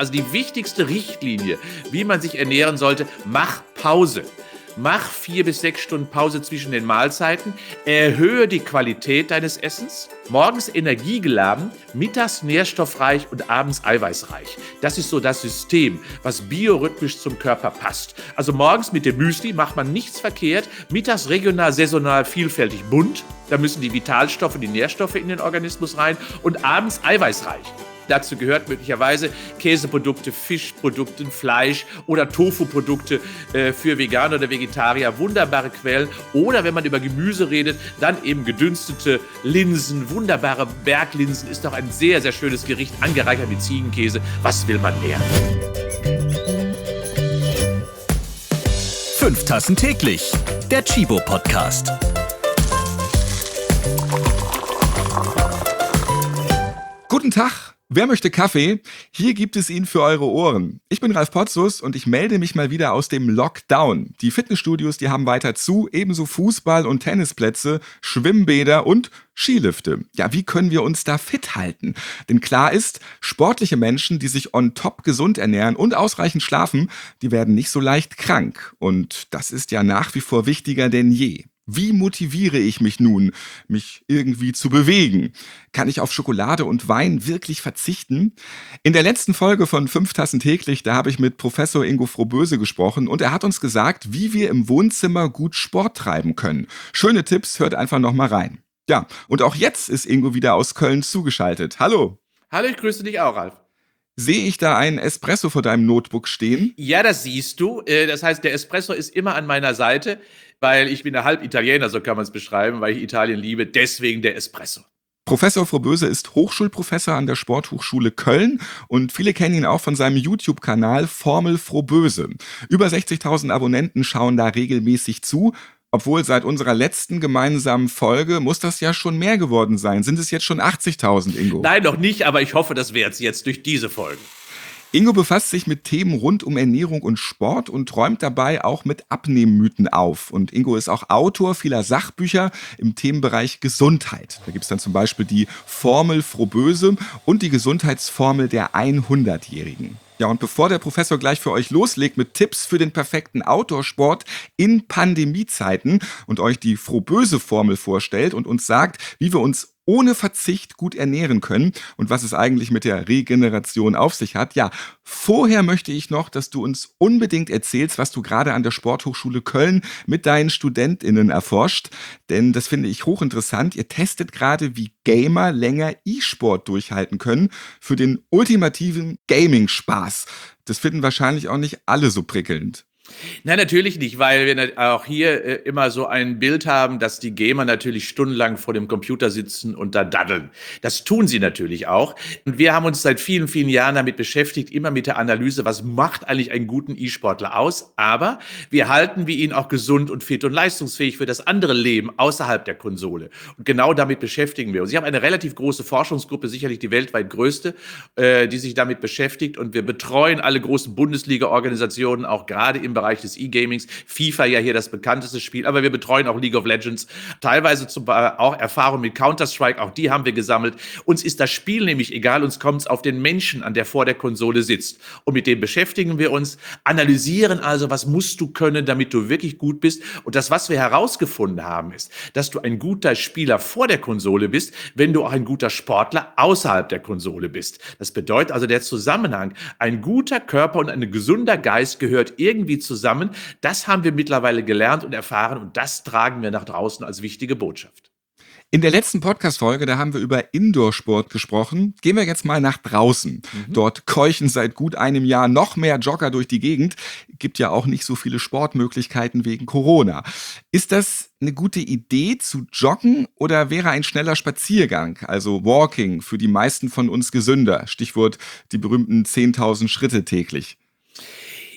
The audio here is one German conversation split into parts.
also die wichtigste Richtlinie, wie man sich ernähren sollte: mach Pause. Mach 4 bis 6 Stunden Pause zwischen den Mahlzeiten, erhöhe die Qualität deines Essens, morgens energiegeladen, mittags nährstoffreich und abends eiweißreich. Das ist so das System, was biorhythmisch zum Körper passt. Also morgens mit dem Müsli macht man nichts verkehrt, mittags regional, saisonal, vielfältig bunt, da müssen die Vitalstoffe, die Nährstoffe in den Organismus rein, und abends eiweißreich. Dazu gehört möglicherweise Käseprodukte, Fischprodukte, Fleisch oder Tofu-Produkte für Veganer oder Vegetarier. Wunderbare Quellen. Oder wenn man über Gemüse redet, dann eben gedünstete Linsen. Wunderbare Berglinsen ist doch ein sehr, sehr schönes Gericht, angereichert mit Ziegenkäse. Was will man mehr? 5 Tassen täglich. Der Chibo-Podcast. Guten Tag. Wer möchte Kaffee? Hier gibt es ihn für eure Ohren. Ich bin Ralf Potzus und ich melde mich mal wieder aus dem Lockdown. Die Fitnessstudios, die haben weiter zu, ebenso Fußball- und Tennisplätze, Schwimmbäder und Skilifte. Ja, wie können wir uns da fit halten? Denn klar ist, sportliche Menschen, die sich on top gesund ernähren und ausreichend schlafen, die werden nicht so leicht krank. Und das ist ja nach wie vor wichtiger denn je. Wie motiviere ich mich nun, mich irgendwie zu bewegen? Kann ich auf Schokolade und Wein wirklich verzichten? In der letzten Folge von 5 Tassen täglich, da habe ich mit Professor Ingo Froboese gesprochen und er hat uns gesagt, wie wir im Wohnzimmer gut Sport treiben können. Schöne Tipps, hört einfach nochmal rein. Ja, und auch jetzt ist Ingo wieder aus Köln zugeschaltet. Hallo. Hallo, ich grüße dich auch, Ralf. Sehe ich da einen Espresso vor deinem Notebook stehen? Ja, das siehst du. Das heißt, der Espresso ist immer an meiner Seite, weil ich bin ja halb Italiener, so kann man es beschreiben, weil ich Italien liebe, deswegen der Espresso. Professor Froboese ist Hochschulprofessor an der Sporthochschule Köln und viele kennen ihn auch von seinem YouTube-Kanal Formel Froboese. Über 60.000 Abonnenten schauen da regelmäßig zu. Obwohl seit unserer letzten gemeinsamen Folge muss das ja schon mehr geworden sein. Sind es jetzt schon 80.000, Ingo? Nein, noch nicht, aber ich hoffe, das wird es jetzt durch diese Folgen. Ingo befasst sich mit Themen rund um Ernährung und Sport und räumt dabei auch mit Abnehmmythen auf. Und Ingo ist auch Autor vieler Sachbücher im Themenbereich Gesundheit. Da gibt es dann zum Beispiel die Formel Froboese und die Gesundheitsformel der 100-Jährigen. Ja, und bevor der Professor gleich für euch loslegt mit Tipps für den perfekten Outdoor-Sport in Pandemiezeiten und euch die Froboese-Formel vorstellt und uns sagt, wie wir uns ohne Verzicht gut ernähren können und was es eigentlich mit der Regeneration auf sich hat. Ja, vorher möchte ich noch, dass du uns unbedingt erzählst, was du gerade an der Sporthochschule Köln mit deinen StudentInnen erforscht. Denn das finde ich hochinteressant. Ihr testet gerade, wie Gamer länger E-Sport durchhalten können für den ultimativen Gaming-Spaß. Das finden wahrscheinlich auch nicht alle so prickelnd. Nein, natürlich nicht, weil wir auch hier immer so ein Bild haben, dass die Gamer natürlich stundenlang vor dem Computer sitzen und da daddeln. Das tun sie natürlich auch. Und wir haben uns seit vielen, vielen Jahren damit beschäftigt, immer mit der Analyse, was macht eigentlich einen guten E-Sportler aus? Aber wir halten wir ihn auch gesund und fit und leistungsfähig für das andere Leben außerhalb der Konsole. Und genau damit beschäftigen wir uns. Ich habe eine relativ große Forschungsgruppe, sicherlich die weltweit größte, die sich damit beschäftigt. Und wir betreuen alle großen Bundesliga-Organisationen, auch gerade im Bereich des E-Gamings. FIFA ja hier das bekannteste Spiel, aber wir betreuen auch League of Legends, teilweise auch Erfahrung mit Counter-Strike, auch die haben wir gesammelt. Uns ist das Spiel nämlich egal, uns kommt es auf den Menschen an, der vor der Konsole sitzt. Und mit dem beschäftigen wir uns, analysieren also, was musst du können, damit du wirklich gut bist. Und das, was wir herausgefunden haben, ist, dass du ein guter Spieler vor der Konsole bist, wenn du auch ein guter Sportler außerhalb der Konsole bist. Das bedeutet also der Zusammenhang, ein guter Körper und ein gesunder Geist gehört irgendwie zusammen. Das haben wir mittlerweile gelernt und erfahren und das tragen wir nach draußen als wichtige Botschaft. In der letzten Podcast-Folge, da haben wir über Indoor-Sport gesprochen. Gehen wir jetzt mal nach draußen. Dort keuchen seit gut einem Jahr noch mehr Jogger durch die Gegend. Gibt ja auch nicht so viele Sportmöglichkeiten wegen Corona. Ist das eine gute Idee zu joggen oder wäre ein schneller Spaziergang, also Walking, für die meisten von uns gesünder? Stichwort die berühmten 10.000 Schritte täglich.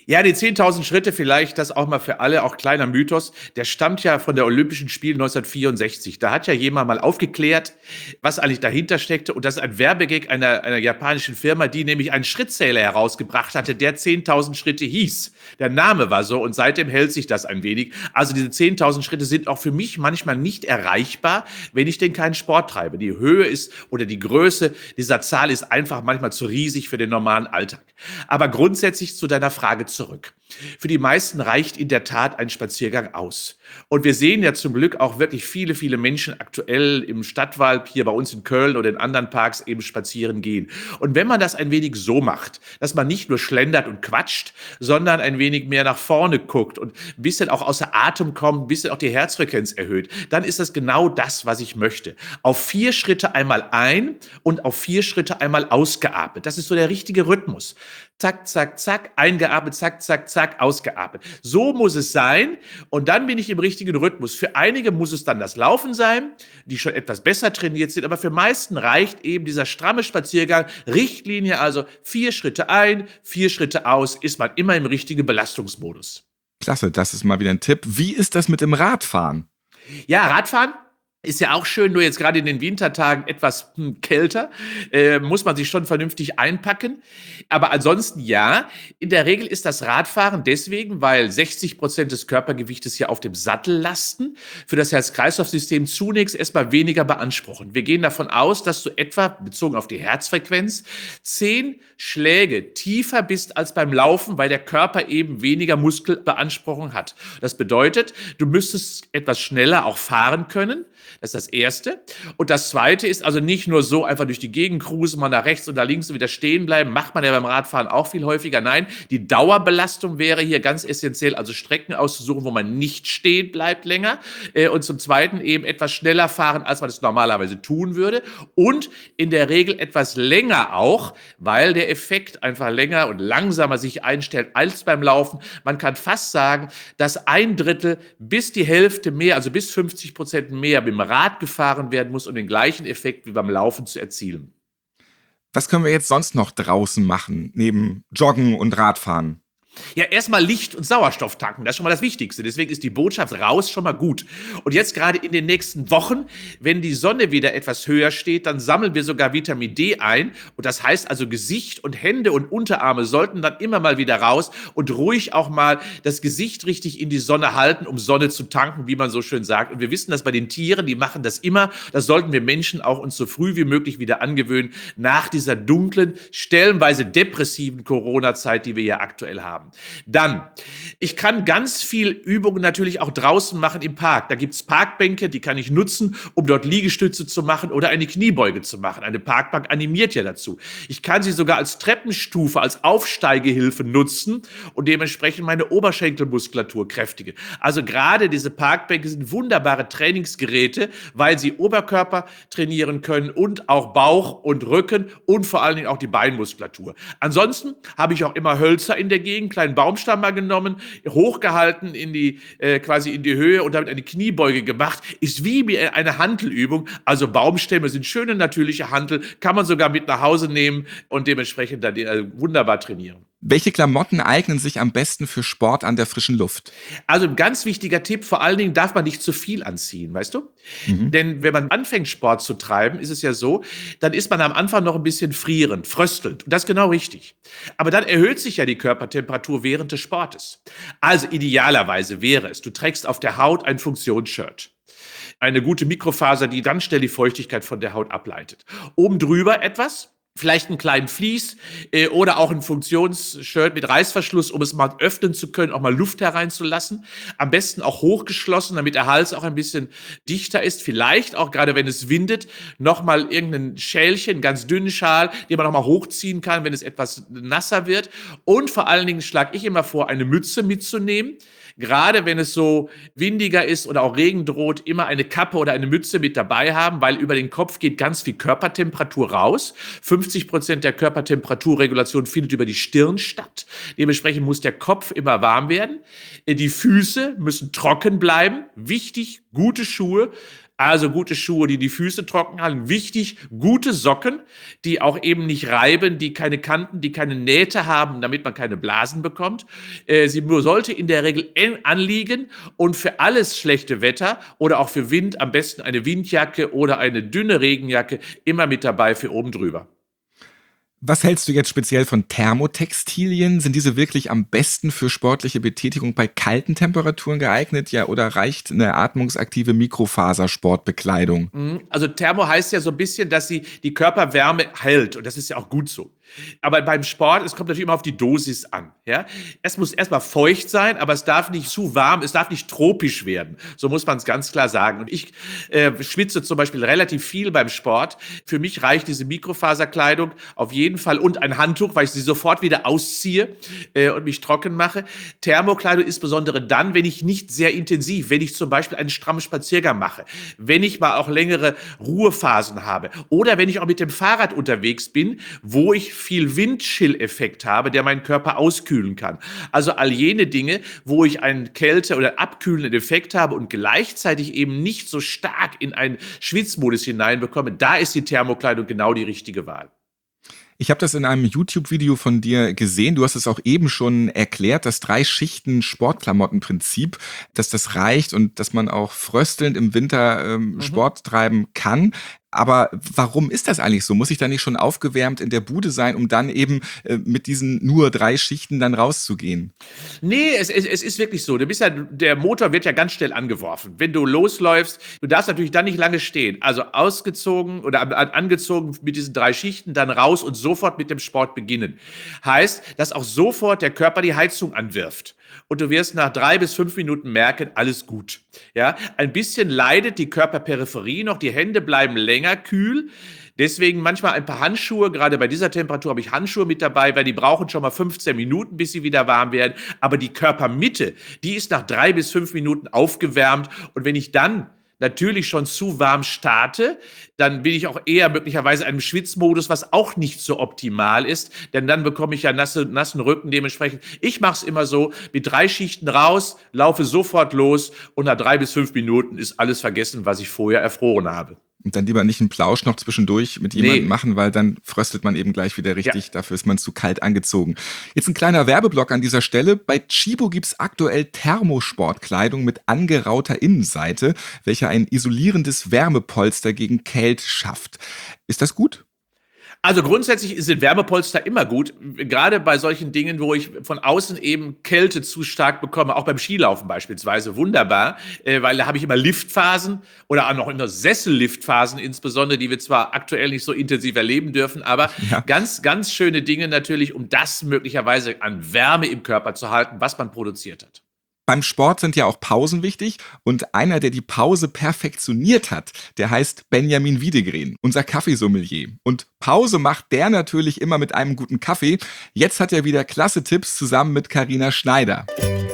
Ja, die 10.000 Schritte vielleicht, das auch mal für alle, auch kleiner Mythos, der stammt ja von der Olympischen Spiele 1964. Da hat ja jemand mal aufgeklärt, was eigentlich dahinter steckte. Und das ist ein Werbegag einer japanischen Firma, die nämlich einen Schrittzähler herausgebracht hatte, der 10.000 Schritte hieß. Der Name war so und seitdem hält sich das ein wenig. Also diese 10.000 Schritte sind auch für mich manchmal nicht erreichbar, wenn ich denn keinen Sport treibe. Die Höhe ist oder die Größe dieser Zahl ist einfach manchmal zu riesig für den normalen Alltag. Aber grundsätzlich zu deiner Frage zurück. Für die meisten reicht in der Tat ein Spaziergang aus. Und wir sehen ja zum Glück auch wirklich viele, viele Menschen aktuell im Stadtwald, hier bei uns in Köln oder in anderen Parks eben spazieren gehen. Und wenn man das ein wenig so macht, dass man nicht nur schlendert und quatscht, sondern ein wenig mehr nach vorne guckt und ein bisschen auch außer Atem kommt, ein bisschen auch die Herzfrequenz erhöht, dann ist das genau das, was ich möchte. Auf 4 Schritte einmal ein und auf 4 Schritte einmal ausgeatmet. Das ist so der richtige Rhythmus. Zack, zack, zack, eingeatmet, zack, zack, zack, ausgeatmet. So muss es sein und dann bin ich im richtigen Rhythmus. Für einige muss es dann das Laufen sein, die schon etwas besser trainiert sind, aber für meisten reicht eben dieser stramme Spaziergang, Richtlinie, also 4 Schritte ein, 4 Schritte aus, ist man immer im richtigen Belastungsmodus. Klasse, das ist mal wieder ein Tipp. Wie ist das mit dem Radfahren? Ja, Radfahren ist ja auch schön, nur jetzt gerade in den Wintertagen etwas kälter, muss man sich schon vernünftig einpacken. Aber ansonsten ja, in der Regel ist das Radfahren deswegen, weil 60% des Körpergewichtes ja auf dem Sattel lasten, für das Herz-Kreislauf-System zunächst erstmal weniger beanspruchen. Wir gehen davon aus, dass du etwa, bezogen auf die Herzfrequenz, 10 Schläge tiefer bist als beim Laufen, weil der Körper eben weniger Muskelbeanspruchung hat. Das bedeutet, du müsstest etwas schneller auch fahren können. Das ist das Erste. Und das Zweite ist also nicht nur so einfach durch die Gegend cruisen, mal nach rechts und nach links und wieder stehen bleiben, macht man ja beim Radfahren auch viel häufiger. Nein, die Dauerbelastung wäre hier ganz essentiell, also Strecken auszusuchen, wo man nicht stehen bleibt länger. Und zum Zweiten eben etwas schneller fahren, als man es normalerweise tun würde. Und in der Regel etwas länger auch, weil der Effekt einfach länger und langsamer sich einstellt als beim Laufen. Man kann fast sagen, dass 1/3 bis die Hälfte mehr, also bis 50% mehr mit dem Rad gefahren werden muss, um den gleichen Effekt wie beim Laufen zu erzielen. Was können wir jetzt sonst noch draußen machen, neben Joggen und Radfahren? Ja, erstmal Licht und Sauerstoff tanken, das ist schon mal das Wichtigste. Deswegen ist die Botschaft raus schon mal gut. Und jetzt gerade in den nächsten Wochen, wenn die Sonne wieder etwas höher steht, dann sammeln wir sogar Vitamin D ein. Und das heißt also, Gesicht und Hände und Unterarme sollten dann immer mal wieder raus und ruhig auch mal das Gesicht richtig in die Sonne halten, um Sonne zu tanken, wie man so schön sagt. Und wir wissen das bei den Tieren, die machen das immer. Das sollten wir Menschen auch uns so früh wie möglich wieder angewöhnen, nach dieser dunklen, stellenweise depressiven Corona-Zeit, die wir ja aktuell haben. Dann, ich kann ganz viel Übungen natürlich auch draußen machen im Park. Da gibt's Parkbänke, die kann ich nutzen, um dort Liegestütze zu machen oder eine Kniebeuge zu machen. Eine Parkbank animiert ja dazu. Ich kann sie sogar als Treppenstufe, als Aufsteigehilfe nutzen und dementsprechend meine Oberschenkelmuskulatur kräftige. Also gerade diese Parkbänke sind wunderbare Trainingsgeräte, weil sie Oberkörper trainieren können und auch Bauch und Rücken und vor allen Dingen auch die Beinmuskulatur. Ansonsten habe ich auch immer Hölzer in der Gegend, kleinen Baumstamm mal genommen, hochgehalten quasi in die Höhe und damit eine Kniebeuge gemacht. Ist wie eine Hantelübung. Also Baumstämme sind schöne natürliche Hantel, kann man sogar mit nach Hause nehmen und dementsprechend dann wunderbar trainieren. Welche Klamotten eignen sich am besten für Sport an der frischen Luft? Also ein ganz wichtiger Tipp, vor allen Dingen darf man nicht zu viel anziehen, weißt du? Denn wenn man anfängt, Sport zu treiben, ist es ja so, dann ist man am Anfang noch ein bisschen frierend, fröstelnd. Und das ist genau richtig. Aber dann erhöht sich ja die Körpertemperatur während des Sportes. Also idealerweise wäre es, du trägst auf der Haut ein Funktionsshirt. Eine gute Mikrofaser, die ganz schnell die Feuchtigkeit von der Haut ableitet. Oben drüber etwas, vielleicht einen kleinen Vlies oder auch ein Funktionsshirt mit Reißverschluss, um es mal öffnen zu können, auch mal Luft hereinzulassen. Am besten auch hochgeschlossen, damit der Hals auch ein bisschen dichter ist. Vielleicht auch, gerade wenn es windet, nochmal irgendein Schälchen, einen ganz dünnen Schal, den man nochmal hochziehen kann, wenn es etwas nasser wird. Und vor allen Dingen schlage ich immer vor, eine Mütze mitzunehmen. Gerade wenn es so windiger ist oder auch Regen droht, immer eine Kappe oder eine Mütze mit dabei haben, weil über den Kopf geht ganz viel Körpertemperatur raus. 50% der Körpertemperaturregulation findet über die Stirn statt. Dementsprechend muss der Kopf immer warm werden. Die Füße müssen trocken bleiben. Wichtig, gute Schuhe. Also gute Schuhe, die die Füße trocken halten. Wichtig, gute Socken, die auch eben nicht reiben, die keine Kanten, die keine Nähte haben, damit man keine Blasen bekommt. Sie sollte in der Regel eng anliegen und für alles schlechte Wetter oder auch für Wind am besten eine Windjacke oder eine dünne Regenjacke immer mit dabei für oben drüber. Was hältst du jetzt speziell von Thermotextilien? Sind diese wirklich am besten für sportliche Betätigung bei kalten Temperaturen geeignet? Ja, oder reicht eine atmungsaktive Mikrofasersportbekleidung? Also Thermo heißt ja so ein bisschen, dass sie die Körperwärme hält und das ist ja auch gut so. Aber beim Sport, es kommt natürlich immer auf die Dosis an. Ja? Es muss erstmal feucht sein, aber es darf nicht zu warm, es darf nicht tropisch werden. So muss man es ganz klar sagen. Und ich schwitze zum Beispiel relativ viel beim Sport. Für mich reicht diese Mikrofaserkleidung auf jeden Fall und ein Handtuch, weil ich sie sofort wieder ausziehe und mich trocken mache. Thermokleidung ist insbesondere dann, wenn ich nicht sehr intensiv, wenn ich zum Beispiel einen strammen Spaziergang mache, wenn ich mal auch längere Ruhephasen habe oder wenn ich auch mit dem Fahrrad unterwegs bin, wo ich viel Windchill-Effekt habe, der meinen Körper auskühlen kann. Also all jene Dinge, wo ich einen Kälte- oder abkühlenden Effekt habe und gleichzeitig eben nicht so stark in einen Schwitzmodus hineinbekomme, da ist die Thermokleidung genau die richtige Wahl. Ich habe das in einem YouTube-Video von dir gesehen. Du hast es auch eben schon erklärt, das 3-Schichten-Sportklamottenprinzip, dass das reicht und dass man auch fröstelnd im Winter Sport treiben kann. Aber warum ist das eigentlich so? Muss ich da nicht schon aufgewärmt in der Bude sein, um dann eben mit diesen nur 3 Schichten dann rauszugehen? Nee, es ist wirklich so. Der Motor wird ja ganz schnell angeworfen. Wenn du losläufst, du darfst natürlich dann nicht lange stehen. Also ausgezogen oder angezogen mit diesen 3 Schichten, dann raus und sofort mit dem Sport beginnen. Heißt, dass auch sofort der Körper die Heizung anwirft. Und du wirst nach 3 bis 5 Minuten merken, alles gut. Ja, ein bisschen leidet die Körperperipherie noch, die Hände bleiben länger kühl. Deswegen manchmal ein paar Handschuhe, gerade bei dieser Temperatur habe ich Handschuhe mit dabei, weil die brauchen schon mal 15 Minuten, bis sie wieder warm werden. Aber die Körpermitte, die ist nach 3 bis 5 Minuten aufgewärmt. Und wenn ich dann natürlich schon zu warm starte, dann bin ich auch eher möglicherweise in einem Schwitzmodus, was auch nicht so optimal ist, denn dann bekomme ich ja nassen Rücken dementsprechend. Ich mache es immer so, mit 3 Schichten raus, laufe sofort los und nach 3 bis 5 Minuten ist alles vergessen, was ich vorher erfroren habe. Und dann lieber nicht einen Plausch noch zwischendurch mit jemandem machen, weil dann fröstelt man eben gleich wieder richtig. Ja. Dafür ist man zu kalt angezogen. Jetzt ein kleiner Werbeblock an dieser Stelle. Bei Tchibo gibt's aktuell Thermosportkleidung mit angerauter Innenseite, welche ein isolierendes Wärmepolster gegen Kälte schafft. Ist das gut? Also grundsätzlich sind Wärmepolster immer gut, gerade bei solchen Dingen, wo ich von außen eben Kälte zu stark bekomme, auch beim Skilaufen beispielsweise, wunderbar, weil da habe ich immer Liftphasen oder auch noch immer Sesselliftphasen insbesondere, die wir zwar aktuell nicht so intensiv erleben dürfen, aber ganz, ganz schöne Dinge natürlich, um das möglicherweise an Wärme im Körper zu halten, was man produziert hat. Beim Sport sind ja auch Pausen wichtig und einer, der die Pause perfektioniert hat, der heißt Benjamin Wiedegren, unser Kaffeesommelier. Und Pause macht der natürlich immer mit einem guten Kaffee. Jetzt hat er wieder klasse Tipps zusammen mit Carina Schneider.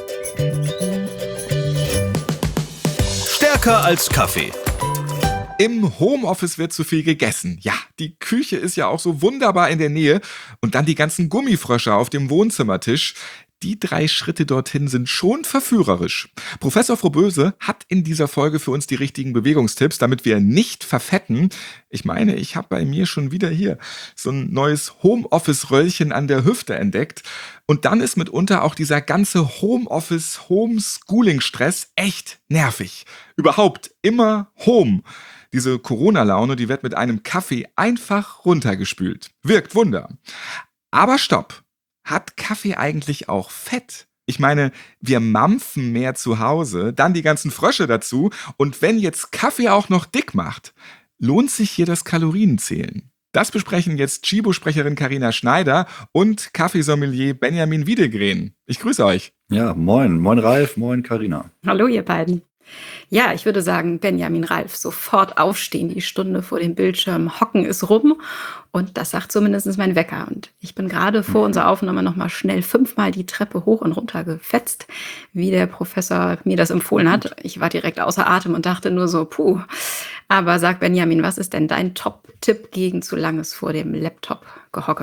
Stärker als Kaffee. Im Homeoffice wird zu viel gegessen. Ja, die Küche ist ja auch so wunderbar in der Nähe. Und dann die ganzen Gummifrösche auf dem Wohnzimmertisch. Die 3 Schritte dorthin sind schon verführerisch. Professor Froboese hat in dieser Folge für uns die richtigen Bewegungstipps, damit wir nicht verfetten. Ich meine, ich habe bei mir schon wieder hier so ein neues Homeoffice-Röllchen an der Hüfte entdeckt. Und dann ist mitunter auch dieser ganze Homeoffice-Homeschooling-Stress echt nervig. Überhaupt immer Home. Diese Corona-Laune, die wird mit einem Kaffee einfach runtergespült. Wirkt Wunder. Aber stopp! Hat Kaffee eigentlich auch Fett? Ich meine, wir mampfen mehr zu Hause, dann die ganzen Frösche dazu und wenn jetzt Kaffee auch noch dick macht, lohnt sich hier das Kalorienzählen? Das besprechen jetzt Tchibo-Sprecherin Carina Schneider und Kaffeesommelier Benjamin Wiedegren. Ich grüße euch. Ja, moin. Moin Ralf, moin Carina. Hallo ihr beiden. Ja, ich würde sagen, Benjamin Ralf, sofort aufstehen, die Stunde vor dem Bildschirm hocken ist rum. Und das sagt zumindest mein Wecker. Und ich bin gerade vor unserer Aufnahme nochmal schnell 5-mal die Treppe hoch und runter gefetzt, wie der Professor mir das empfohlen hat. Ich war direkt außer Atem und dachte nur so, puh. Aber sag Benjamin, was ist denn dein Top-Tipp gegen zu langes vor dem Laptop-Gehocke?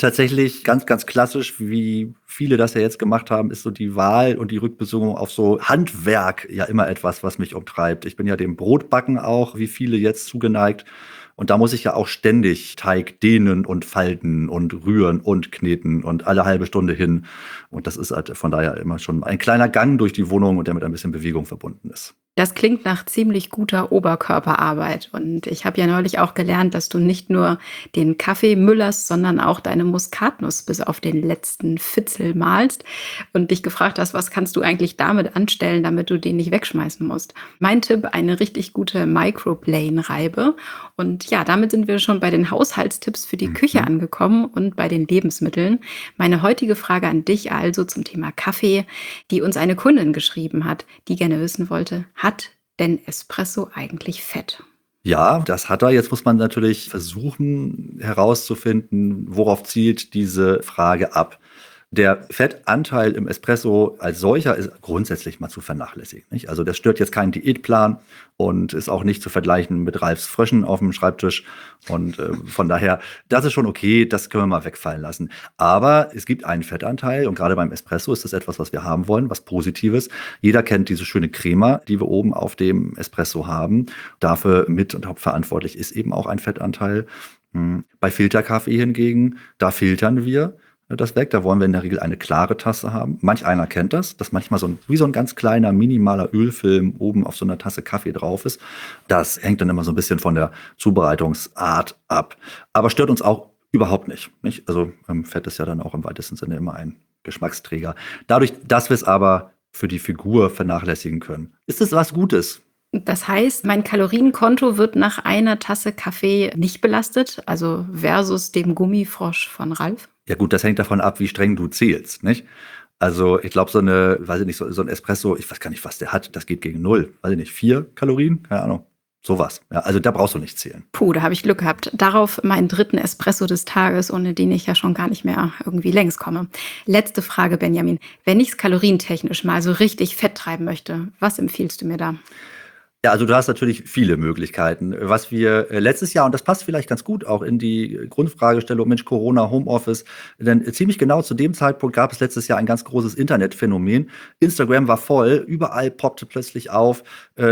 Tatsächlich ganz, ganz klassisch, wie viele das ja jetzt gemacht haben, ist so die Wahl und die Rückbesinnung auf so Handwerk ja immer etwas, was mich umtreibt. Ich bin ja dem Brotbacken auch, wie viele jetzt zugeneigt. Und da muss ich ja auch ständig Teig dehnen und falten und rühren und kneten und alle halbe Stunde hin. Und das ist halt von daher immer schon ein kleiner Gang durch die Wohnung und der mit ein bisschen Bewegung verbunden ist. Das klingt nach ziemlich guter Oberkörperarbeit. Und ich habe ja neulich auch gelernt, dass du nicht nur den Kaffee müllerst, sondern auch deine Muskatnuss bis auf den letzten Fitzel mahlst und dich gefragt hast, was kannst du eigentlich damit anstellen, damit du den nicht wegschmeißen musst. Mein Tipp, eine richtig gute Microplane-Reibe. Und ja, damit sind wir schon bei den Haushaltstipps für die Küche angekommen und bei den Lebensmitteln. Meine heutige Frage an dich also zum Thema Kaffee, die uns eine Kundin geschrieben hat, die gerne wissen wollte, hat denn Espresso eigentlich Fett? Ja, das hat er. Jetzt muss man natürlich versuchen herauszufinden, worauf zielt diese Frage ab. Der Fettanteil im Espresso als solcher ist grundsätzlich mal zu vernachlässigen, nicht? Also das stört jetzt keinen Diätplan und ist auch nicht zu vergleichen mit Ralfs Fröschen auf dem Schreibtisch. Und von daher, das ist schon okay, das können wir mal wegfallen lassen. Aber es gibt einen Fettanteil und gerade beim Espresso ist das etwas, was wir haben wollen, was Positives. Jeder kennt diese schöne Crema, die wir oben auf dem Espresso haben. Dafür mit und hauptverantwortlich ist eben auch ein Fettanteil. Bei Filterkaffee hingegen, da filtern wir das weg. Da wollen wir in der Regel eine klare Tasse haben. Manch einer kennt das, dass manchmal wie so ein ganz kleiner, minimaler Ölfilm oben auf so einer Tasse Kaffee drauf ist. Das hängt dann immer so ein bisschen von der Zubereitungsart ab. Aber stört uns auch überhaupt nicht? Also Fett ist ja dann auch im weitesten Sinne immer ein Geschmacksträger. Dadurch, dass wir es aber für die Figur vernachlässigen können, ist es was Gutes. Das heißt, mein Kalorienkonto wird nach einer Tasse Kaffee nicht belastet, also versus dem Gummifrosch von Ralf? Ja gut, das hängt davon ab, wie streng du zählst, nicht? Also ich glaube, so ein Espresso, ich weiß gar nicht, was der hat, das geht gegen 0. Weiß ich nicht, 4 Kalorien? Keine Ahnung. Sowas. Ja, also da brauchst du nicht zählen. Puh, da habe ich Glück gehabt. Darauf meinen dritten Espresso des Tages, ohne den ich ja schon gar nicht mehr irgendwie längs komme. Letzte Frage, Benjamin. Wenn ich es kalorientechnisch mal so richtig fett treiben möchte, was empfiehlst du mir da? Ja, also du hast natürlich viele Möglichkeiten. Was wir letztes Jahr, und das passt vielleicht ganz gut auch in die Grundfragestellung, Mensch, Corona, Homeoffice, denn ziemlich genau zu dem Zeitpunkt gab es letztes Jahr ein ganz großes Internetphänomen. Instagram war voll, überall poppte plötzlich auf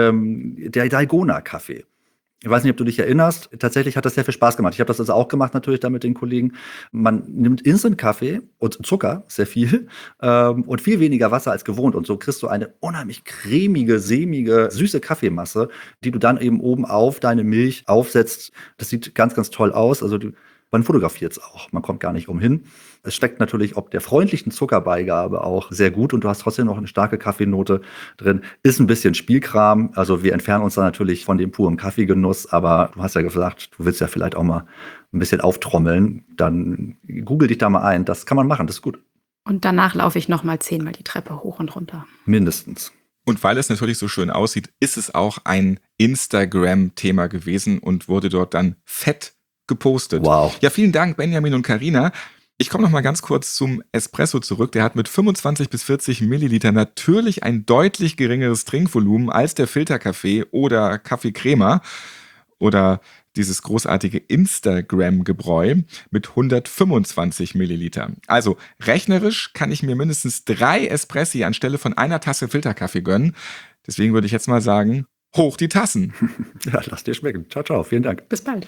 der Dalgona-Kaffee. Ich weiß nicht, ob du dich erinnerst. Tatsächlich hat das sehr viel Spaß gemacht. Ich habe das also auch gemacht, natürlich da mit den Kollegen. Man nimmt Instant-Kaffee und Zucker, sehr viel, und viel weniger Wasser als gewohnt. Und so kriegst du eine unheimlich cremige, sämige, süße Kaffeemasse, die du dann eben oben auf deine Milch aufsetzt. Das sieht ganz, ganz toll aus. Also man fotografiert es auch. Man kommt gar nicht umhin. Es schmeckt natürlich ob der freundlichen Zuckerbeigabe auch sehr gut und du hast trotzdem noch eine starke Kaffeenote drin. Ist ein bisschen Spielkram. Also wir entfernen uns da natürlich von dem puren Kaffeegenuss, aber du hast ja gesagt, du willst ja vielleicht auch mal ein bisschen auftrommeln. Dann google dich da mal ein. Das kann man machen, das ist gut. Und danach laufe ich noch mal 10-mal die Treppe hoch und runter. Mindestens. Und weil es natürlich so schön aussieht, ist es auch ein Instagram-Thema gewesen und wurde dort dann fett gepostet. Wow. Ja, vielen Dank, Benjamin und Carina. Ich komme noch mal ganz kurz zum Espresso zurück. Der hat mit 25 bis 40 Milliliter natürlich ein deutlich geringeres Trinkvolumen als der Filterkaffee oder Kaffee Crema oder dieses großartige Instagram-Gebräu mit 125 Milliliter. Also rechnerisch kann ich mir mindestens 3 Espressi anstelle von einer Tasse Filterkaffee gönnen. Deswegen würde ich jetzt mal sagen, hoch die Tassen. Ja, lass dir schmecken. Ciao, ciao. Vielen Dank. Bis bald.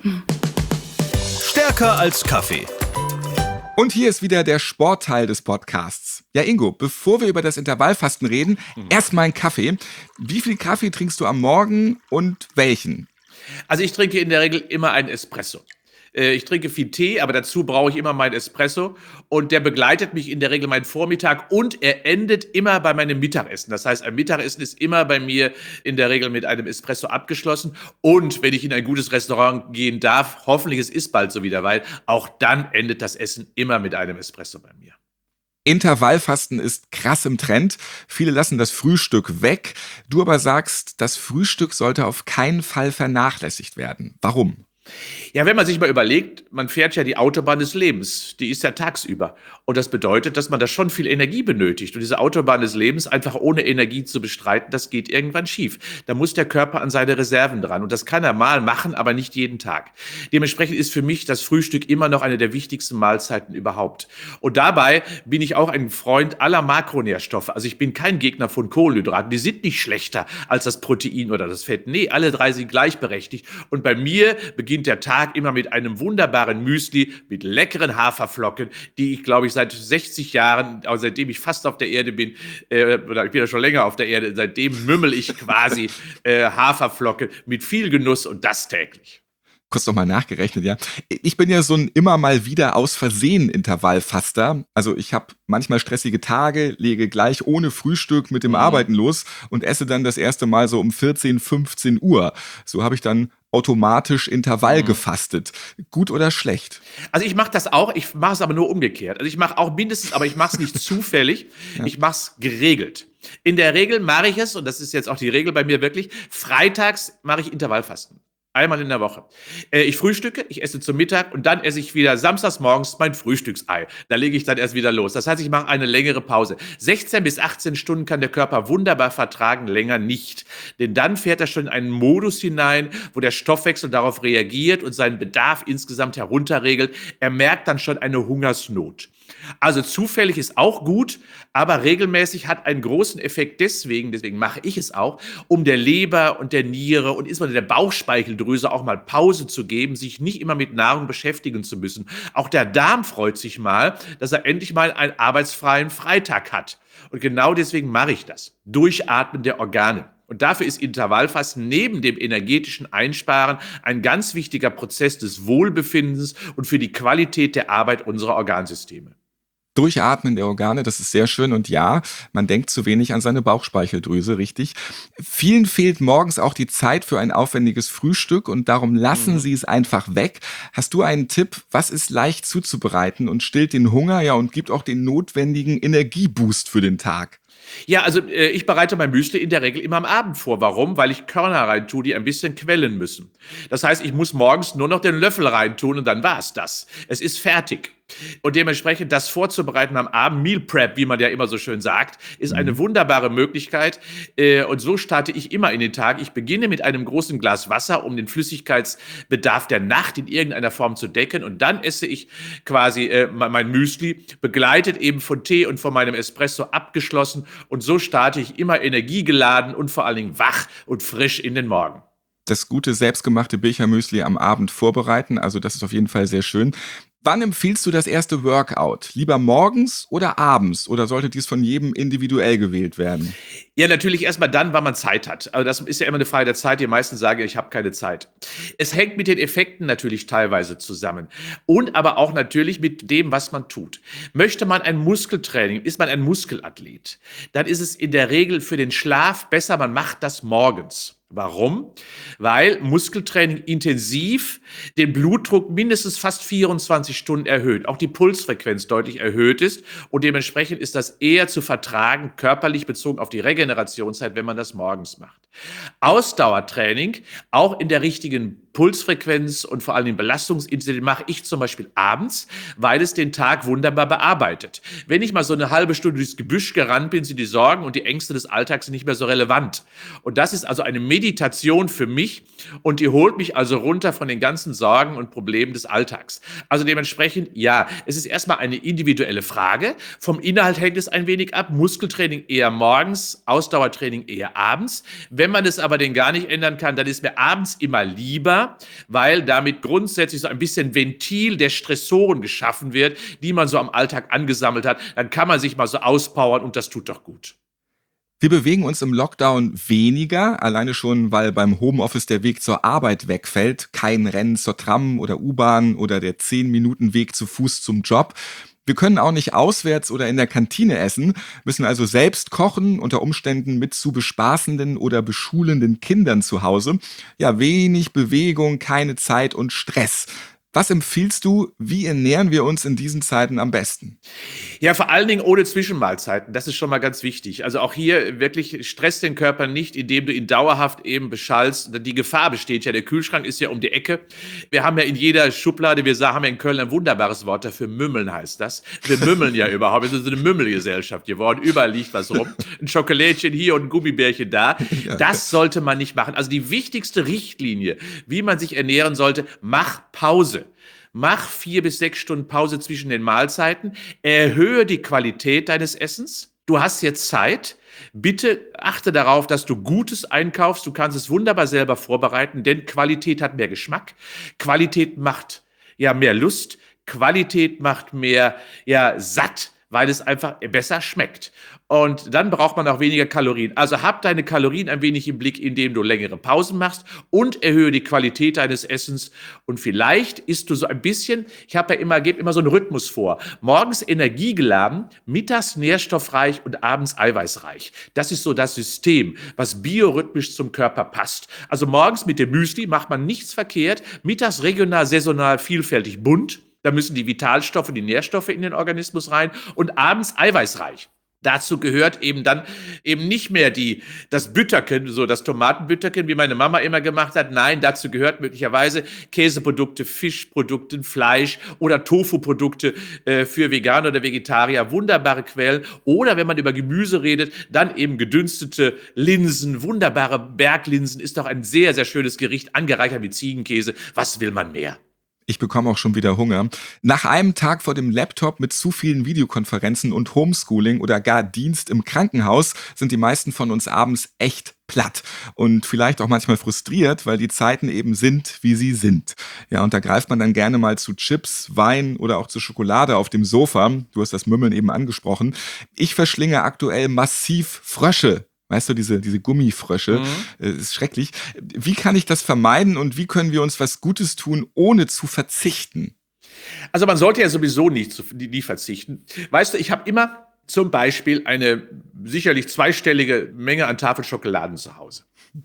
Stärker als Kaffee. Und hier ist wieder der Sportteil des Podcasts. Ja, Ingo, bevor wir über das Intervallfasten reden, erstmal einen Kaffee. Wie viel Kaffee trinkst du am Morgen und welchen? Also ich trinke in der Regel immer einen Espresso. Ich trinke viel Tee, aber dazu brauche ich immer meinen Espresso und der begleitet mich in der Regel meinen Vormittag und er endet immer bei meinem Mittagessen. Das heißt, ein Mittagessen ist immer bei mir in der Regel mit einem Espresso abgeschlossen und wenn ich in ein gutes Restaurant gehen darf, hoffentlich es ist bald so wieder, weil auch dann endet das Essen immer mit einem Espresso bei mir. Intervallfasten ist krass im Trend. Viele lassen das Frühstück weg. Du aber sagst, das Frühstück sollte auf keinen Fall vernachlässigt werden. Warum? Ja, wenn man sich mal überlegt, man fährt ja die Autobahn des Lebens, die ist ja tagsüber. Und das bedeutet, dass man da schon viel Energie benötigt. Und diese Autobahn des Lebens einfach ohne Energie zu bestreiten, das geht irgendwann schief. Da muss der Körper an seine Reserven dran. Und das kann er mal machen, aber nicht jeden Tag. Dementsprechend ist für mich das Frühstück immer noch eine der wichtigsten Mahlzeiten überhaupt. Und dabei bin ich auch ein Freund aller Makronährstoffe. Also ich bin kein Gegner von Kohlenhydraten. Die sind nicht schlechter als das Protein oder das Fett. Nee, alle drei sind gleichberechtigt. Und bei mir beginnt der Tag immer mit einem wunderbaren Müsli mit leckeren Haferflocken, die ich, glaube ich, seit 60 Jahren, also seitdem ich fast auf der Erde bin, oder ich bin ja schon länger auf der Erde, seitdem mümmel ich quasi Haferflocken mit viel Genuss und das täglich. Kurz nochmal nachgerechnet, ja. Ich bin ja so ein immer mal wieder aus Versehen Intervallfaster. Also ich habe manchmal stressige Tage, lege gleich ohne Frühstück mit dem Arbeiten los und esse dann das erste Mal so um 14, 15 Uhr. So habe ich dann automatisch Intervall gefastet. Gut oder schlecht? Also ich mache das auch, ich mache es aber nur umgekehrt. Also ich mache auch mindestens, aber ich mache es nicht zufällig, ich mache es geregelt. In der Regel mache ich es, und das ist jetzt auch die Regel bei mir wirklich, freitags mache ich Intervallfasten. Einmal in der Woche. Ich frühstücke, ich esse zum Mittag und dann esse ich wieder samstags morgens mein Frühstücksei. Da lege ich dann erst wieder los. Das heißt, ich mache eine längere Pause. 16 bis 18 Stunden kann der Körper wunderbar vertragen, länger nicht. Denn dann fährt er schon in einen Modus hinein, wo der Stoffwechsel darauf reagiert und seinen Bedarf insgesamt herunterregelt. Er merkt dann schon eine Hungersnot. Also zufällig ist auch gut, aber regelmäßig hat einen großen Effekt deswegen mache ich es auch, um der Leber und der Niere und insbesondere der Bauchspeicheldrüse auch mal Pause zu geben, sich nicht immer mit Nahrung beschäftigen zu müssen. Auch der Darm freut sich mal, dass er endlich mal einen arbeitsfreien Freitag hat. Und genau deswegen mache ich das. Durchatmen der Organe. Und dafür ist Intervallfasten neben dem energetischen Einsparen ein ganz wichtiger Prozess des Wohlbefindens und für die Qualität der Arbeit unserer Organsysteme. Durchatmen der Organe, das ist sehr schön. Und ja, man denkt zu wenig an seine Bauchspeicheldrüse, richtig. Vielen fehlt morgens auch die Zeit für ein aufwendiges Frühstück und darum lassen sie es einfach weg. Hast du einen Tipp, was ist leicht zuzubereiten und stillt den Hunger, ja, und gibt auch den notwendigen Energieboost für den Tag? Ja, also ich bereite mein Müsli in der Regel immer am Abend vor. Warum? Weil ich Körner reintue, die ein bisschen quellen müssen. Das heißt, ich muss morgens nur noch den Löffel reintun und dann war's das. Es ist fertig. Und dementsprechend das vorzubereiten am Abend, Meal Prep, wie man ja immer so schön sagt, ist eine wunderbare Möglichkeit. Und so starte ich immer in den Tag. Ich beginne mit einem großen Glas Wasser, um den Flüssigkeitsbedarf der Nacht in irgendeiner Form zu decken. Und dann esse ich quasi mein Müsli, begleitet eben von Tee und von meinem Espresso abgeschlossen. Und so starte ich immer energiegeladen und vor allen Dingen wach und frisch in den Morgen. Das gute, selbstgemachte Bilchermüsli am Abend vorbereiten, also das ist auf jeden Fall sehr schön. Wann empfiehlst du das erste Workout? Lieber morgens oder abends? Oder sollte dies von jedem individuell gewählt werden? Ja, natürlich erstmal dann, wann man Zeit hat. Also das ist ja immer eine Frage der Zeit. Die meisten sagen, ich habe keine Zeit. Es hängt mit den Effekten natürlich teilweise zusammen. Und aber auch natürlich mit dem, was man tut. Möchte man ein Muskeltraining, ist man ein Muskelathlet, dann ist es in der Regel für den Schlaf besser, man macht das morgens. Warum? Weil Muskeltraining intensiv den Blutdruck mindestens fast 24 Stunden erhöht, auch die Pulsfrequenz deutlich erhöht ist und dementsprechend ist das eher zu vertragen, körperlich bezogen auf die Regenerationszeit, wenn man das morgens macht. Ausdauertraining, auch in der richtigen Pulsfrequenz und vor allem den Belastungsintensität mache ich zum Beispiel abends, weil es den Tag wunderbar bearbeitet. Wenn ich mal so eine halbe Stunde durchs Gebüsch gerannt bin, sind die Sorgen und die Ängste des Alltags nicht mehr so relevant. Und das ist also eine Meditation für mich und die holt mich also runter von den ganzen Sorgen und Problemen des Alltags. Also dementsprechend, ja, es ist erstmal eine individuelle Frage. Vom Inhalt hängt es ein wenig ab. Muskeltraining eher morgens, Ausdauertraining eher abends. Wenn man es aber denn gar nicht ändern kann, dann ist mir abends immer lieber, weil damit grundsätzlich so ein bisschen Ventil der Stressoren geschaffen wird, die man so am Alltag angesammelt hat. Dann kann man sich mal so auspowern und das tut doch gut. Wir bewegen uns im Lockdown weniger, alleine schon, weil beim Homeoffice der Weg zur Arbeit wegfällt. Kein Rennen zur Tram oder U-Bahn oder der 10-Minuten-Weg zu Fuß zum Job. Wir können auch nicht auswärts oder in der Kantine essen, müssen also selbst kochen, unter Umständen mit zu bespaßenden oder beschulenden Kindern zu Hause. Ja, wenig Bewegung, keine Zeit und Stress. Was empfiehlst du, wie ernähren wir uns in diesen Zeiten am besten? Ja, vor allen Dingen ohne Zwischenmahlzeiten. Das ist schon mal ganz wichtig. Also auch hier wirklich stress den Körper nicht, indem du ihn dauerhaft eben beschallst. Die Gefahr besteht ja. Der Kühlschrank ist ja um die Ecke. Wir haben ja in jeder Schublade, haben ja in Köln ein wunderbares Wort dafür. Mümmeln heißt das. Wir mümmeln ja überhaupt. Wir sind so eine Mümmelgesellschaft geworden. Überall liegt was rum. Ein Schokolädchen hier und ein Gummibärchen da. Das sollte man nicht machen. Also die wichtigste Richtlinie, wie man sich ernähren sollte, mach Pause. Mach 4 bis 6 Stunden Pause zwischen den Mahlzeiten. Erhöhe die Qualität deines Essens. Du hast jetzt Zeit. Bitte achte darauf, dass du Gutes einkaufst. Du kannst es wunderbar selber vorbereiten, denn Qualität hat mehr Geschmack. Qualität macht ja mehr Lust. Qualität macht mehr satt, weil es einfach besser schmeckt. Und dann braucht man auch weniger Kalorien. Also hab deine Kalorien ein wenig im Blick, indem du längere Pausen machst und erhöhe die Qualität deines Essens. Und vielleicht isst du so ein bisschen, gebe immer so einen Rhythmus vor. Morgens energiegeladen, mittags nährstoffreich und abends eiweißreich. Das ist so das System, was biorhythmisch zum Körper passt. Also morgens mit dem Müsli macht man nichts verkehrt, mittags regional, saisonal, vielfältig, bunt. Da müssen die Vitalstoffe, die Nährstoffe in den Organismus rein und abends eiweißreich. Dazu gehört eben dann nicht mehr das Bütterchen, so das Tomatenbütterchen, wie meine Mama immer gemacht hat. Nein, dazu gehört möglicherweise Käseprodukte, Fischprodukte, Fleisch oder Tofu-Produkte für Veganer oder Vegetarier. Wunderbare Quellen. Oder wenn man über Gemüse redet, dann eben gedünstete Linsen, wunderbare Berglinsen. Ist doch ein sehr, sehr schönes Gericht, angereichert mit Ziegenkäse. Was will man mehr? Ich bekomme auch schon wieder Hunger. Nach einem Tag vor dem Laptop mit zu vielen Videokonferenzen und Homeschooling oder gar Dienst im Krankenhaus sind die meisten von uns abends echt platt und vielleicht auch manchmal frustriert, weil die Zeiten eben sind, wie sie sind. Ja, und da greift man dann gerne mal zu Chips, Wein oder auch zu Schokolade auf dem Sofa. Du hast das Mümmeln eben angesprochen. Ich verschlinge aktuell massiv Frösche. Weißt du, diese Gummifrösche, ist schrecklich. Wie kann ich das vermeiden und wie können wir uns was Gutes tun, ohne zu verzichten? Also man sollte ja sowieso nie verzichten. Weißt du, ich habe immer zum Beispiel eine sicherlich zweistellige Menge an Tafeln Schokoladen zu Hause.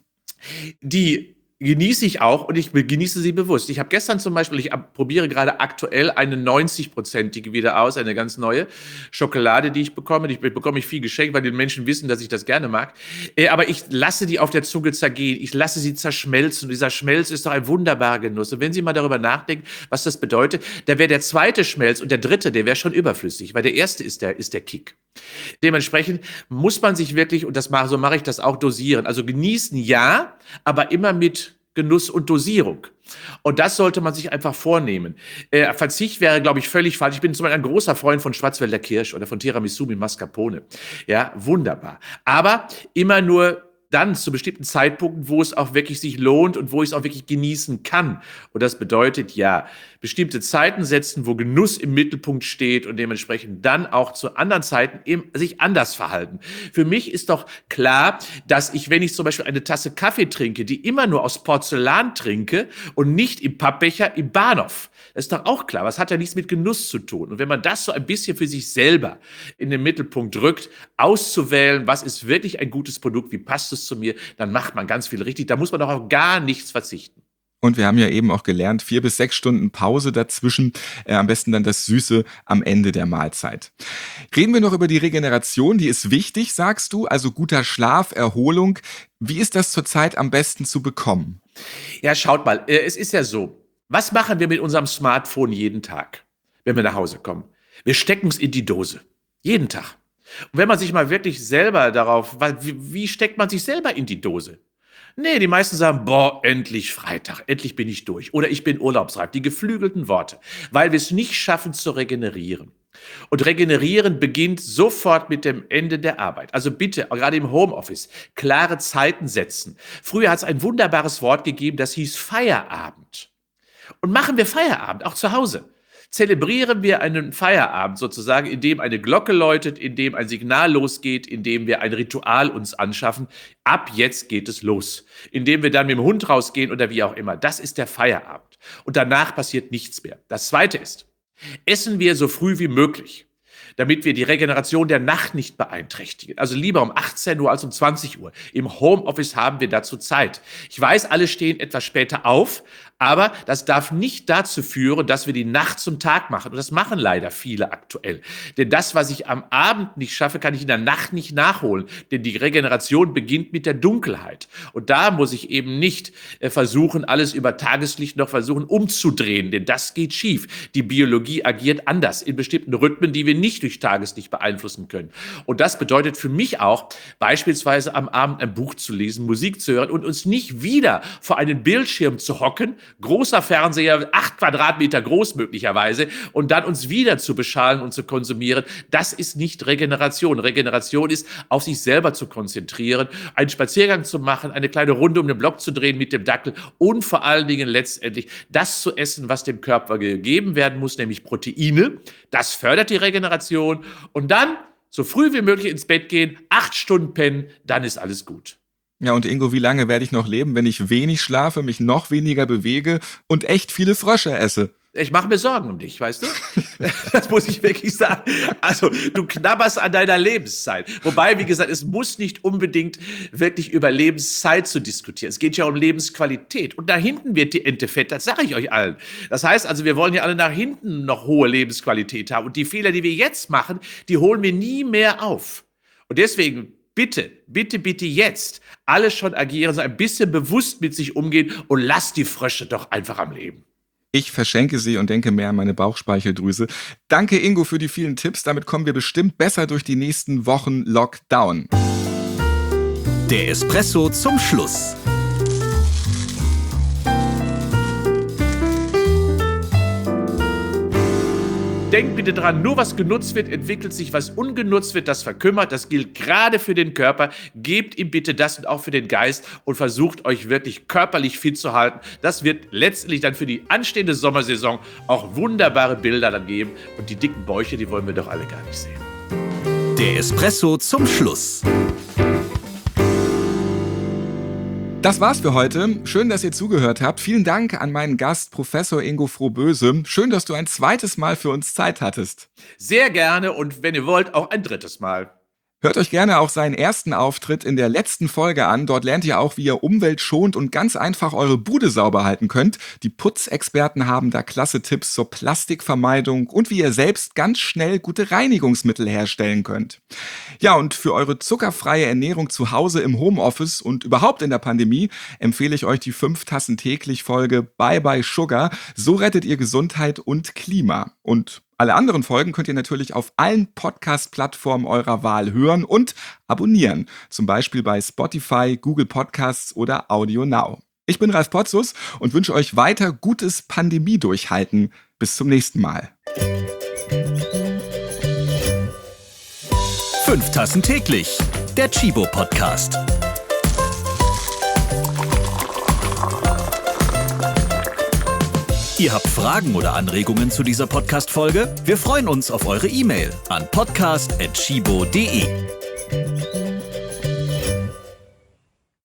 Die genieße ich auch und ich genieße sie bewusst. Ich habe gestern zum Beispiel, ich probiere gerade aktuell eine 90-prozentige wieder aus, eine ganz neue Schokolade, die ich bekomme. Die bekomme ich viel geschenkt, weil die Menschen wissen, dass ich das gerne mag. Aber ich lasse die auf der Zunge zergehen. Ich lasse sie zerschmelzen. Und dieser Schmelz ist doch ein wunderbarer Genuss. Und wenn Sie mal darüber nachdenken, was das bedeutet, da wäre der zweite Schmelz und der dritte, der wäre schon überflüssig, weil der erste ist der Kick. Dementsprechend muss man sich wirklich, und so mache ich das auch, dosieren. Also genießen ja, aber immer mit Genuss und Dosierung. Und das sollte man sich einfach vornehmen. Verzicht wäre, glaube ich, völlig falsch. Ich bin zum Beispiel ein großer Freund von Schwarzwälder Kirsch oder von Tiramisu mit Mascarpone. Ja, wunderbar. Aber immer nur dann zu bestimmten Zeitpunkten, wo es auch wirklich sich lohnt und wo ich es auch wirklich genießen kann. Und das bedeutet ja, bestimmte Zeiten setzen, wo Genuss im Mittelpunkt steht und dementsprechend dann auch zu anderen Zeiten eben sich anders verhalten. Für mich ist doch klar, dass ich, wenn ich zum Beispiel eine Tasse Kaffee trinke, die immer nur aus Porzellan trinke und nicht im Pappbecher im Bahnhof, das ist doch auch klar. Was hat ja nichts mit Genuss zu tun? Und wenn man das so ein bisschen für sich selber in den Mittelpunkt rückt, auszuwählen, was ist wirklich ein gutes Produkt, wie passt es zu mir, dann macht man ganz viel richtig. Da muss man doch auf gar nichts verzichten. Und wir haben ja eben auch gelernt, 4 bis 6 Stunden Pause dazwischen, am besten dann das Süße am Ende der Mahlzeit. Reden wir noch über die Regeneration, die ist wichtig, sagst du, also guter Schlaf, Erholung. Wie ist das zurzeit am besten zu bekommen? Ja, schaut mal, es ist ja so, was machen wir mit unserem Smartphone jeden Tag, wenn wir nach Hause kommen? Wir stecken es in die Dose, jeden Tag. Und wenn man sich mal wirklich selber wie steckt man sich selber in die Dose? Nee, die meisten sagen, boah, endlich Freitag, endlich bin ich durch. Oder ich bin urlaubsreif, die geflügelten Worte, weil wir es nicht schaffen zu regenerieren. Und regenerieren beginnt sofort mit dem Ende der Arbeit. Also bitte, gerade im Homeoffice, klare Zeiten setzen. Früher hat es ein wunderbares Wort gegeben, das hieß Feierabend. Und machen wir Feierabend, auch zu Hause. Zelebrieren wir einen Feierabend sozusagen, indem eine Glocke läutet, indem ein Signal losgeht, indem wir ein Ritual uns anschaffen. Ab jetzt geht es los. Indem wir dann mit dem Hund rausgehen oder wie auch immer. Das ist der Feierabend. Und danach passiert nichts mehr. Das Zweite ist, essen wir so früh wie möglich, damit wir die Regeneration der Nacht nicht beeinträchtigen. Also lieber um 18 Uhr als um 20 Uhr. Im Homeoffice haben wir dazu Zeit. Ich weiß, alle stehen etwas später auf, Aber das darf nicht dazu führen, dass wir die Nacht zum Tag machen. Und das machen leider viele aktuell. Denn das, was ich am Abend nicht schaffe, kann ich in der Nacht nicht nachholen. Denn die Regeneration beginnt mit der Dunkelheit. Und da muss ich eben nicht versuchen, alles über Tageslicht noch versuchen umzudrehen. Denn das geht schief. Die Biologie agiert anders in bestimmten Rhythmen, die wir nicht durch Tageslicht beeinflussen können. Und das bedeutet für mich auch, beispielsweise am Abend ein Buch zu lesen, Musik zu hören und uns nicht wieder vor einen Bildschirm zu hocken, großer Fernseher, 8 Quadratmeter groß möglicherweise, und dann uns wieder zu beschallen und zu konsumieren. Das ist nicht Regeneration. Regeneration ist, auf sich selber zu konzentrieren, einen Spaziergang zu machen, eine kleine Runde um den Block zu drehen mit dem Dackel und vor allen Dingen letztendlich das zu essen, was dem Körper gegeben werden muss, nämlich Proteine. Das fördert die Regeneration. Und dann so früh wie möglich ins Bett gehen, 8 Stunden pennen, dann ist alles gut. Ja, und Ingo, wie lange werde ich noch leben, wenn ich wenig schlafe, mich noch weniger bewege und echt viele Frösche esse? Ich mache mir Sorgen um dich, weißt du? Das muss ich wirklich sagen. Also, du knabberst an deiner Lebenszeit. Wobei, wie gesagt, es muss nicht unbedingt wirklich über Lebenszeit zu diskutieren. Es geht ja um Lebensqualität. Und da hinten wird die Ente fett, das sage ich euch allen. Das heißt also, wir wollen ja alle nach hinten noch hohe Lebensqualität haben. Und die Fehler, die wir jetzt machen, die holen wir nie mehr auf. Und deswegen bitte, bitte, bitte jetzt alle schon agieren, so ein bisschen bewusst mit sich umgehen und lasst die Frösche doch einfach am Leben. Ich verschenke sie und denke mehr an meine Bauchspeicheldrüse. Danke, Ingo, für die vielen Tipps. Damit kommen wir bestimmt besser durch die nächsten Wochen Lockdown. Der Espresso zum Schluss. Denkt bitte dran, nur was genutzt wird, entwickelt sich, was ungenutzt wird, das verkümmert. Das gilt gerade für den Körper. Gebt ihm bitte das und auch für den Geist und versucht euch wirklich körperlich fit zu halten. Das wird letztendlich dann für die anstehende Sommersaison auch wunderbare Bilder dann geben. Und die dicken Bäuche, die wollen wir doch alle gar nicht sehen. Der Espresso zum Schluss. Das war's für heute. Schön, dass ihr zugehört habt. Vielen Dank an meinen Gast, Professor Ingo Frohböse. Schön, dass du ein zweites Mal für uns Zeit hattest. Sehr gerne und wenn ihr wollt, auch ein drittes Mal. Hört euch gerne auch seinen ersten Auftritt in der letzten Folge an. Dort lernt ihr auch, wie ihr umweltschonend und ganz einfach eure Bude sauber halten könnt. Die Putzexperten haben da klasse Tipps zur Plastikvermeidung und wie ihr selbst ganz schnell gute Reinigungsmittel herstellen könnt. Ja, und für eure zuckerfreie Ernährung zu Hause im Homeoffice und überhaupt in der Pandemie empfehle ich euch die 5 Tassen täglich Folge Bye Bye Sugar. So rettet ihr Gesundheit und Klima. Und alle anderen Folgen könnt ihr natürlich auf allen Podcast-Plattformen eurer Wahl hören und abonnieren. Zum Beispiel bei Spotify, Google Podcasts oder Audio Now. Ich bin Ralf Potzus und wünsche euch weiter gutes Pandemie-Durchhalten. Bis zum nächsten Mal. 5 Tassen täglich. Der Chibo-Podcast. Ihr habt Fragen oder Anregungen zu dieser Podcast-Folge? Wir freuen uns auf eure E-Mail an podcast@chibo.de.